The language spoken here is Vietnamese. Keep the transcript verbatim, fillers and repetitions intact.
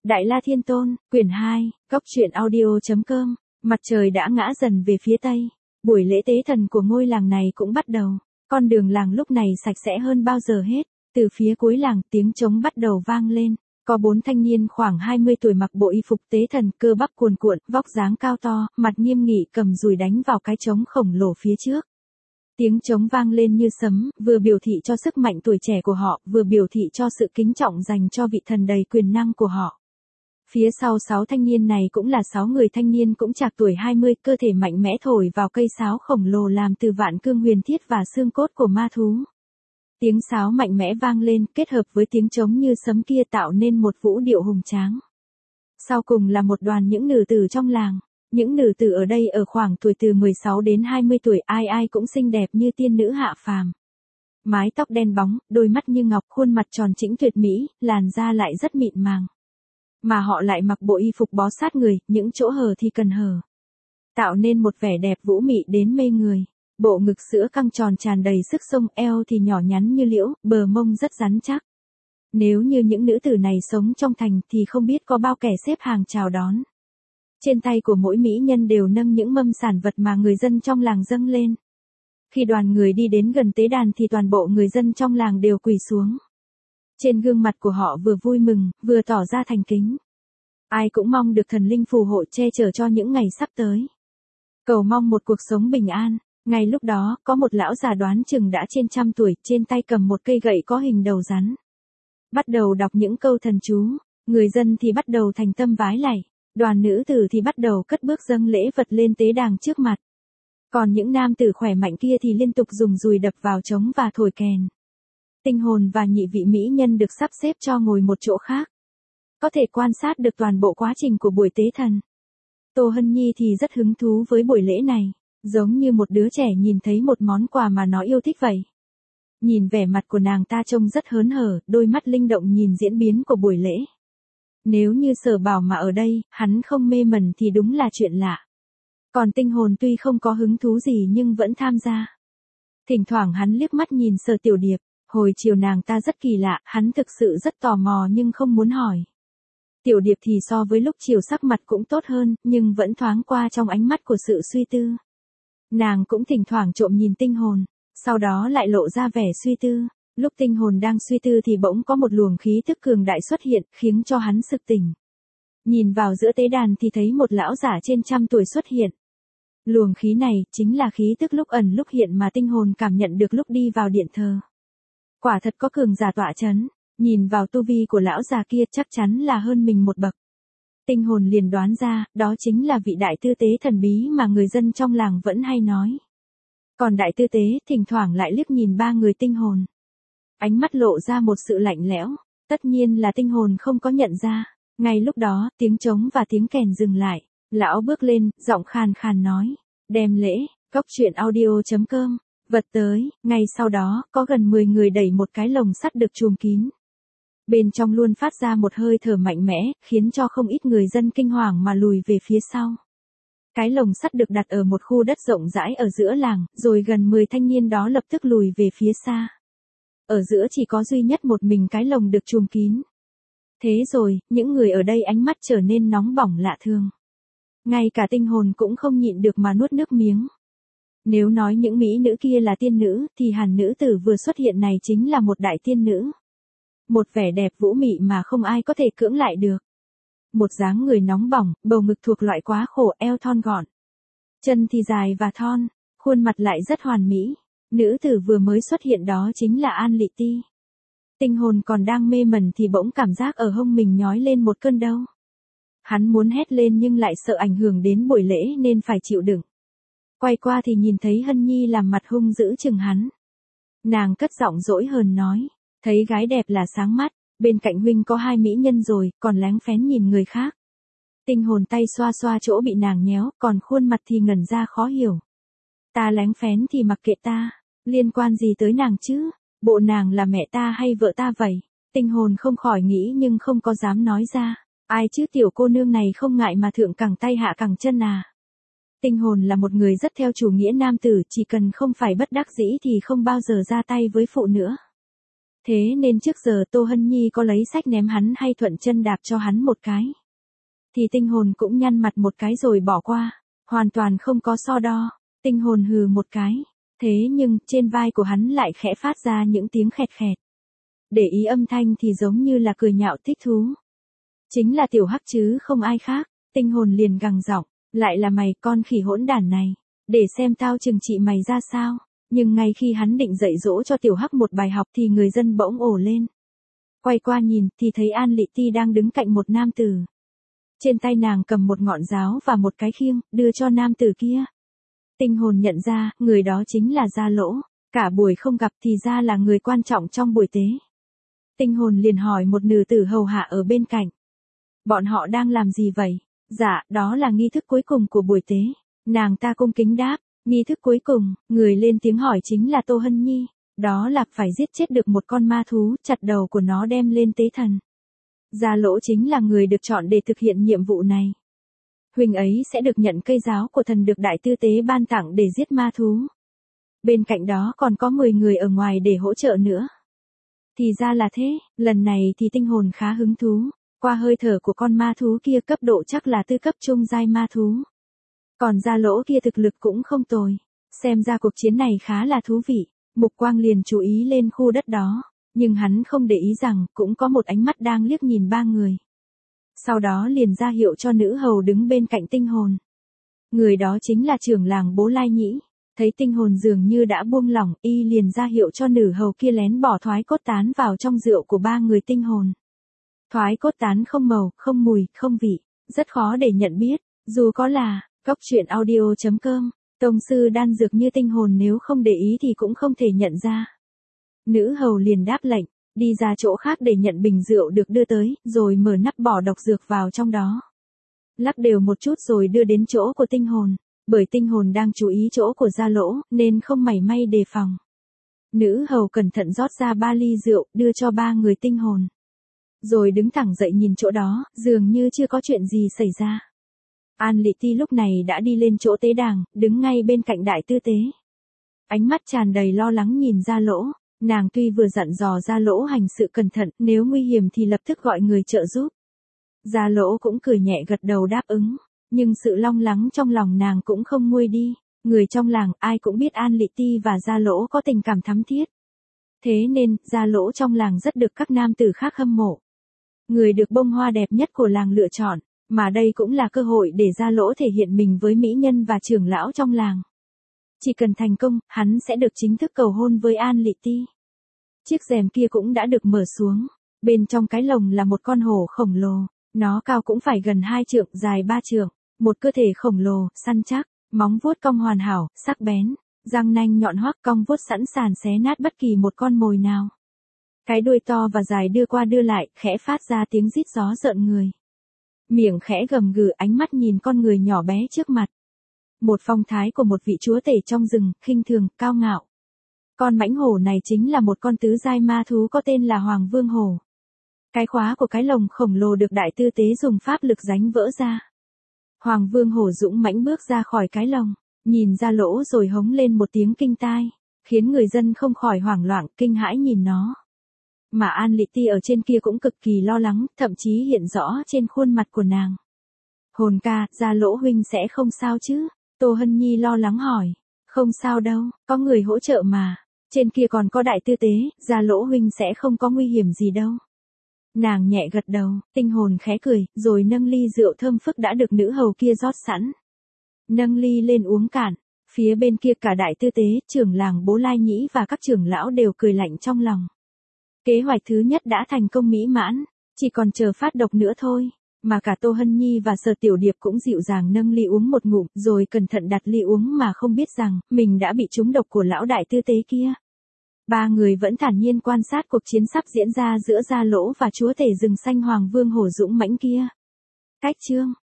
Đại La Thiên Tôn, quyển hai, góc truyện audio.com, mặt trời đã ngã dần về phía tây. Buổi lễ tế thần của ngôi làng này cũng bắt đầu. Con đường làng lúc này sạch sẽ hơn bao giờ hết. Từ phía cuối làng tiếng trống bắt đầu vang lên. Có bốn thanh niên khoảng hai mươi tuổi mặc bộ y phục tế thần, cơ bắp cuồn cuộn, vóc dáng cao to, mặt nghiêm nghị cầm dùi đánh vào cái trống khổng lồ phía trước. Tiếng trống vang lên như sấm, vừa biểu thị cho sức mạnh tuổi trẻ của họ, vừa biểu thị cho sự kính trọng dành cho vị thần đầy quyền năng của họ. Phía sau sáu thanh niên này cũng là sáu người thanh niên cũng trạc tuổi hai mươi, cơ thể mạnh mẽ thổi vào cây sáo khổng lồ làm từ vạn cương huyền thiết và xương cốt của ma thú. Tiếng sáo mạnh mẽ vang lên, kết hợp với tiếng trống như sấm kia tạo nên một vũ điệu hùng tráng. Sau cùng là một đoàn những nữ tử trong làng. Những nữ tử ở đây ở khoảng tuổi từ mười sáu đến hai mươi tuổi, ai ai cũng xinh đẹp như tiên nữ hạ phàm. Mái tóc đen bóng, đôi mắt như ngọc, khuôn mặt tròn trĩnh tuyệt mỹ, làn da lại rất mịn màng. Mà họ lại mặc bộ y phục bó sát người, những chỗ hở thì cần hở. Tạo nên một vẻ đẹp vũ mị đến mê người. Bộ ngực sữa căng tròn tràn đầy sức xông, eo thì nhỏ nhắn như liễu, bờ mông rất rắn chắc. Nếu như những nữ tử này sống trong thành thì không biết có bao kẻ xếp hàng chào đón. Trên tay của mỗi mỹ nhân đều nâng những mâm sản vật mà người dân trong làng dâng lên. Khi đoàn người đi đến gần tế đàn thì toàn bộ người dân trong làng đều quỳ xuống. Trên gương mặt của họ vừa vui mừng, vừa tỏ ra thành kính. Ai cũng mong được thần linh phù hộ che chở cho những ngày sắp tới. Cầu mong một cuộc sống bình an. Ngay lúc đó, có một lão già đoán chừng đã trên trăm tuổi, trên tay cầm một cây gậy có hình đầu rắn. Bắt đầu đọc những câu thần chú, người dân thì bắt đầu thành tâm vái lạy, đoàn nữ tử thì bắt đầu cất bước dâng lễ vật lên tế đàng trước mặt. Còn những nam tử khỏe mạnh kia thì liên tục dùng dùi đập vào trống và thổi kèn. Tinh hồn và nhị vị mỹ nhân được sắp xếp cho ngồi một chỗ khác. Có thể quan sát được toàn bộ quá trình của buổi tế thần. Tô Hân Nhi thì rất hứng thú với buổi lễ này. Giống như một đứa trẻ nhìn thấy một món quà mà nó yêu thích vậy. Nhìn vẻ mặt của nàng ta trông rất hớn hở, đôi mắt linh động nhìn diễn biến của buổi lễ. Nếu như Sở Bảo mà ở đây, hắn không mê mẩn thì đúng là chuyện lạ. Còn Tinh Hồn tuy không có hứng thú gì nhưng vẫn tham gia. Thỉnh thoảng hắn liếc mắt nhìn Sở Tiểu Điệp, hồi chiều nàng ta rất kỳ lạ, hắn thực sự rất tò mò nhưng không muốn hỏi. Tiểu Điệp thì so với lúc chiều sắc mặt cũng tốt hơn, nhưng vẫn thoáng qua trong ánh mắt của sự suy tư. Nàng cũng thỉnh thoảng trộm nhìn Tinh Hồn, sau đó lại lộ ra vẻ suy tư. Lúc Tinh Hồn đang suy tư thì bỗng có một luồng khí tức cường đại xuất hiện, khiến cho hắn sực tỉnh. Nhìn vào giữa tế đàn thì thấy một lão giả trên trăm tuổi xuất hiện. Luồng khí này chính là khí tức lúc ẩn lúc hiện mà Tinh Hồn cảm nhận được lúc đi vào điện thờ. Quả thật có cường giả tọa chấn, nhìn vào tu vi của lão già kia chắc chắn là hơn mình một bậc. Tinh Hồn liền đoán ra, đó chính là vị đại tư tế thần bí mà người dân trong làng vẫn hay nói. Còn đại tư tế thỉnh thoảng lại liếc nhìn ba người Tinh Hồn. Ánh mắt lộ ra một sự lạnh lẽo, tất nhiên là Tinh Hồn không có nhận ra. Ngay lúc đó, tiếng trống và tiếng kèn dừng lại. Lão bước lên, giọng khàn khàn nói, đem lễ, góc truyện audio.com, vật tới. Ngay sau đó, có gần mười người đẩy một cái lồng sắt được chùm kín. Bên trong luôn phát ra một hơi thở mạnh mẽ, khiến cho không ít người dân kinh hoàng mà lùi về phía sau. Cái lồng sắt được đặt ở một khu đất rộng rãi ở giữa làng, rồi gần mười thanh niên đó lập tức lùi về phía xa. Ở giữa chỉ có duy nhất một mình cái lồng được chùm kín. Thế rồi, những người ở đây ánh mắt trở nên nóng bỏng lạ thường. Ngay cả Tinh Hồn cũng không nhịn được mà nuốt nước miếng. Nếu nói những mỹ nữ kia là tiên nữ, thì hàn nữ tử vừa xuất hiện này chính là một đại tiên nữ. Một vẻ đẹp vũ mị mà không ai có thể cưỡng lại được. Một dáng người nóng bỏng, bầu ngực thuộc loại quá khổ, eo thon gọn. Chân thì dài và thon, khuôn mặt lại rất hoàn mỹ. Nữ tử vừa mới xuất hiện đó chính là An Lị Ti. Tinh Hồn còn đang mê mẩn thì bỗng cảm giác ở hông mình nhói lên một cơn đau. Hắn muốn hét lên nhưng lại sợ ảnh hưởng đến buổi lễ nên phải chịu đựng. Quay qua thì nhìn thấy Hân Nhi làm mặt hung dữ chừng hắn. Nàng cất giọng dỗi hờn nói, thấy gái đẹp là sáng mắt, bên cạnh huynh có hai mỹ nhân rồi, còn lén phén nhìn người khác. Tinh Hồn tay xoa xoa chỗ bị nàng nhéo, còn khuôn mặt thì ngẩn ra khó hiểu. Ta lén phén thì mặc kệ ta, liên quan gì tới nàng chứ, bộ nàng là mẹ ta hay vợ ta vậy? Tinh Hồn không khỏi nghĩ nhưng không có dám nói ra, ai chứ tiểu cô nương này không ngại mà thượng cẳng tay hạ cẳng chân à. Tinh Hồn là một người rất theo chủ nghĩa nam tử, chỉ cần không phải bất đắc dĩ thì không bao giờ ra tay với phụ nữa. Thế nên trước giờ Tô Hân Nhi có lấy sách ném hắn hay thuận chân đạp cho hắn một cái, thì tinh hồn cũng nhăn mặt một cái rồi bỏ qua, hoàn toàn không có so đo. Tinh hồn hừ một cái, thế nhưng trên vai của hắn lại khẽ phát ra những tiếng khẹt khẹt. Để ý âm thanh thì giống như là cười nhạo thích thú. Chính là tiểu hắc chứ không ai khác. Tinh hồn liền gằn giọng, lại là mày con khỉ hỗn đản này, để xem tao trừng trị mày ra sao. Nhưng ngay khi hắn định dạy dỗ cho tiểu hắc một bài học thì người dân bỗng ồ lên. Quay qua nhìn thì thấy An Lị Ti đang đứng cạnh một nam tử. Trên tay nàng cầm một ngọn giáo và một cái khiêng, đưa cho nam tử kia. Tinh hồn nhận ra, người đó chính là Gia Lỗ, cả buổi không gặp thì ra là người quan trọng trong buổi tế. Tinh hồn liền hỏi một nữ tử hầu hạ ở bên cạnh. Bọn họ đang làm gì vậy? Dạ, đó là nghi thức cuối cùng của buổi tế. Nàng ta cung kính đáp, nghi thức cuối cùng, người lên tiếng hỏi chính là Tô Hân Nhi. Đó là phải giết chết được một con ma thú, chặt đầu của nó đem lên tế thần. Gia Lỗ chính là người được chọn để thực hiện nhiệm vụ này. Huynh ấy sẽ được nhận cây giáo của thần được đại tư tế ban tặng để giết ma thú. Bên cạnh đó còn có mười người ở ngoài để hỗ trợ nữa. Thì ra là thế, lần này thì tinh hồn khá hứng thú. Qua hơi thở của con ma thú kia cấp độ chắc là tư cấp trung giai ma thú. Còn Gia Lỗ kia thực lực cũng không tồi. Xem ra cuộc chiến này khá là thú vị. Mục quang liền chú ý lên khu đất đó. Nhưng hắn không để ý rằng cũng có một ánh mắt đang liếc nhìn ba người. Sau đó liền ra hiệu cho nữ hầu đứng bên cạnh tinh hồn. Người đó chính là trưởng làng Bố Lai Nhĩ. Thấy tinh hồn dường như đã buông lỏng, y liền ra hiệu cho nữ hầu kia lén bỏ thoái cốt tán vào trong rượu của ba người tinh hồn. Thoái cốt tán không màu, không mùi, không vị, rất khó để nhận biết, dù có là, góc truyện audio chấm com, tông sư đan dược như tinh hồn nếu không để ý thì cũng không thể nhận ra. Nữ hầu liền đáp lệnh, đi ra chỗ khác để nhận bình rượu được đưa tới, rồi mở nắp bỏ độc dược vào trong đó. Lắc đều một chút rồi đưa đến chỗ của tinh hồn, bởi tinh hồn đang chú ý chỗ của Gia Lỗ, nên không mảy may đề phòng. Nữ hầu cẩn thận rót ra ba ly rượu, đưa cho ba người tinh hồn. Rồi đứng thẳng dậy nhìn chỗ đó, dường như chưa có chuyện gì xảy ra. An Lị Ti lúc này đã đi lên chỗ tế đàng, đứng ngay bên cạnh đại tư tế. Ánh mắt tràn đầy lo lắng nhìn Gia Lỗ, nàng tuy vừa dặn dò Gia Lỗ hành sự cẩn thận, nếu nguy hiểm thì lập tức gọi người trợ giúp. Gia Lỗ cũng cười nhẹ gật đầu đáp ứng, nhưng sự long lắng trong lòng nàng cũng không nguôi đi. Người trong làng ai cũng biết An Lị Ti và Gia Lỗ có tình cảm thắm thiết. Thế nên, Gia Lỗ trong làng rất được các nam tử khác hâm mộ. Người được bông hoa đẹp nhất của làng lựa chọn, mà đây cũng là cơ hội để Gia Lỗ thể hiện mình với mỹ nhân và trưởng lão trong làng. Chỉ cần thành công, hắn sẽ được chính thức cầu hôn với An Lị Ti. Chiếc rèm kia cũng đã được mở xuống, bên trong cái lồng là một con hổ khổng lồ, nó cao cũng phải gần hai trượng, dài ba trượng, một cơ thể khổng lồ, săn chắc, móng vuốt cong hoàn hảo, sắc bén, răng nanh nhọn hoắt cong vuốt sẵn sàng xé nát bất kỳ một con mồi nào. Cái đuôi to và dài đưa qua đưa lại, khẽ phát ra tiếng rít gió rợn người. Miệng khẽ gầm gừ, ánh mắt nhìn con người nhỏ bé trước mặt. Một phong thái của một vị chúa tể trong rừng, khinh thường, cao ngạo. Con mãnh hổ này chính là một con tứ giai ma thú có tên là Hoàng Vương Hổ. Cái khóa của cái lồng khổng lồ được đại tư tế dùng pháp lực đánh vỡ ra. Hoàng Vương Hổ dũng mãnh bước ra khỏi cái lồng, nhìn Gia Lỗ rồi hống lên một tiếng kinh tai, khiến người dân không khỏi hoảng loạn, kinh hãi nhìn nó. Mà An Lị Ti ở trên kia cũng cực kỳ lo lắng, thậm chí hiện rõ trên khuôn mặt của nàng. Hồn ca, Gia Lỗ huynh sẽ không sao chứ? Tô Hân Nhi lo lắng hỏi. Không sao đâu, có người hỗ trợ mà. Trên kia còn có đại tư tế, Gia Lỗ huynh sẽ không có nguy hiểm gì đâu. Nàng nhẹ gật đầu, tinh hồn khẽ cười, rồi nâng ly rượu thơm phức đã được nữ hầu kia rót sẵn. Nâng ly lên uống cạn, phía bên kia cả đại tư tế, trưởng làng Bố Lai Nhĩ và các trưởng lão đều cười lạnh trong lòng. Kế hoạch thứ nhất đã thành công mỹ mãn, chỉ còn chờ phát độc nữa thôi. Mà cả Tô Hân Nhi và Sở Tiểu Điệp cũng dịu dàng nâng ly uống một ngụm, rồi cẩn thận đặt ly uống mà không biết rằng, mình đã bị trúng độc của lão đại tư tế kia. Ba người vẫn thản nhiên quan sát cuộc chiến sắp diễn ra giữa Gia Lỗ và chúa tể rừng xanh Hoàng Vương Hổ dũng mãnh kia. Cách chương